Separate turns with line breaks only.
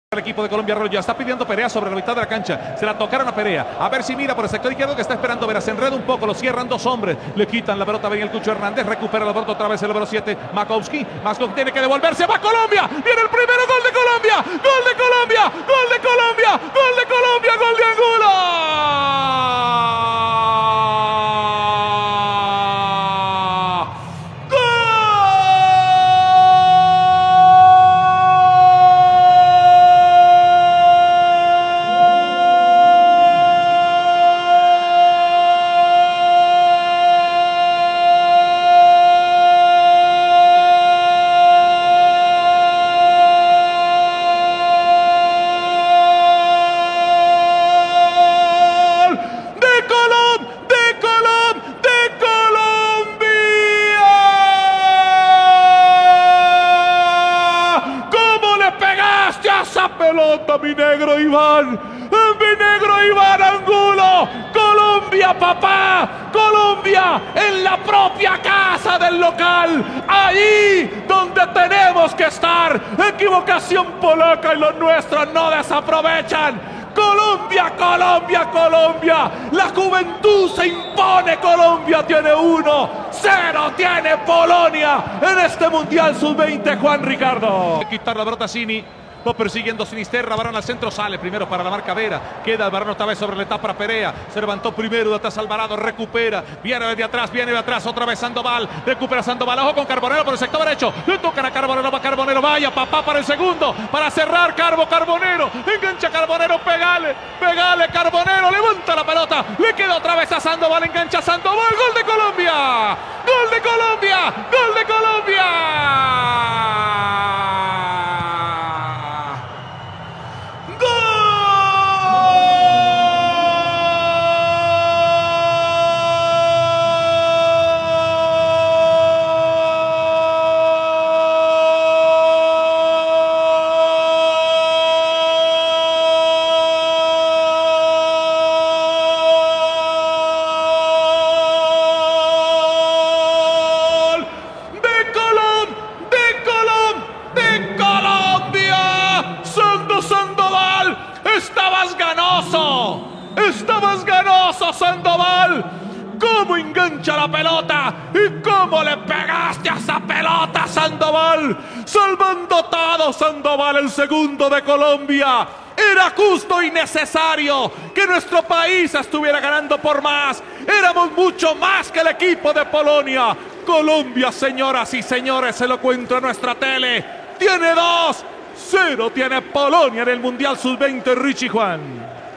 El equipo de Colombia Arroyo está pidiendo Perea sobre la mitad de la cancha. Se la tocaron a Perea. A ver si mira por el sector izquierdo que está esperando Vera. Se enreda un poco, lo cierran dos hombres. Le quitan la pelota. Ven el Cucho Hernández. Recupera la pelota otra vez el número 7. Makowski. Makowski tiene que devolverse. ¡Va Colombia! ¡Viene el primero! ¡Gol de Colombia! ¡Gol de Colombia! ¡Gol de Colombia! ¡Gol de Colombia! ¡Gol de Angola! Pelota, mi negro Iván Angulo. Colombia, papá, Colombia en la propia casa del local, ahí donde tenemos que estar. Equivocación polaca y los nuestros no desaprovechan. Colombia, Colombia, Colombia. La juventud se impone. Colombia tiene 1-0, tiene Polonia en este Mundial Sub-20, Juan Ricardo. Quitar la pelota Cini. Lo persiguiendo Sinisterra, Barón al centro, sale primero para la marca Vera, queda el Barón otra vez sobre la etapa Perea, se levantó primero de atrás Alvarado, recupera, viene de atrás, otra vez Sandoval, recupera Sandoval, ojo con Carbonero por el sector derecho, le tocan a Carbonero, va Carbonero, vaya papá para el segundo, para cerrar Carbonero, engancha Carbonero, pegale Carbonero, levanta la pelota, le queda otra vez a Sandoval, engancha Sandoval, gol de Colombia, gol de Colombia, gol de Colombia. Estabas ganoso, Sandoval. ¿Cómo engancha la pelota? ¿Y cómo le pegaste a esa pelota, Sandoval? Salvando todo, Sandoval, el segundo de Colombia. Era justo y necesario que nuestro país estuviera ganando por más. Éramos mucho más que el equipo de Polonia. Colombia, señoras y señores, se lo cuento en nuestra tele. Tiene 2-0, tiene Polonia en el Mundial Sub-20, Richie Juan.